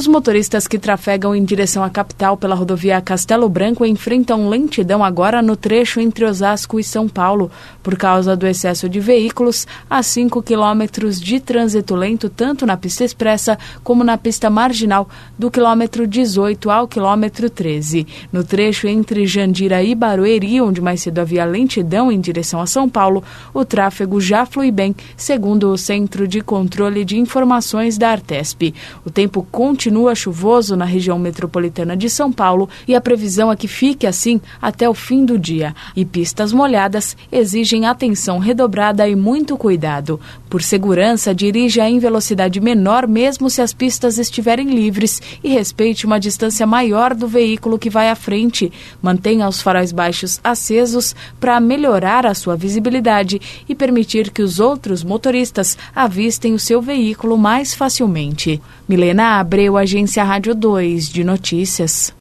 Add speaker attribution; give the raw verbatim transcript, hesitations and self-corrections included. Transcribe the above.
Speaker 1: Os motoristas que trafegam em direção à capital pela rodovia Castelo Branco enfrentam lentidão agora no trecho entre Osasco e São Paulo, por causa do excesso de veículos, a cinco quilômetros de trânsito lento tanto na pista expressa como na pista marginal, do quilômetro dezoito ao quilômetro treze. No trecho entre Jandira e Barueri, onde mais cedo havia lentidão em direção a São Paulo, o tráfego já flui bem, segundo o Centro de Controle de Informações da Artesp. O tempo continua chuvoso na região metropolitana de São Paulo e a previsão é que fique assim até o fim do dia. E pistas molhadas exigem atenção redobrada e muito cuidado. Por segurança, dirija em velocidade menor mesmo se as pistas estiverem livres e respeite uma distância maior do veículo que vai à frente. Mantenha os faróis baixos acesos para melhorar a sua visibilidade e permitir que os outros motoristas avistem o seu veículo mais facilmente. Milena Abreu, Agência Rádio dois de Notícias.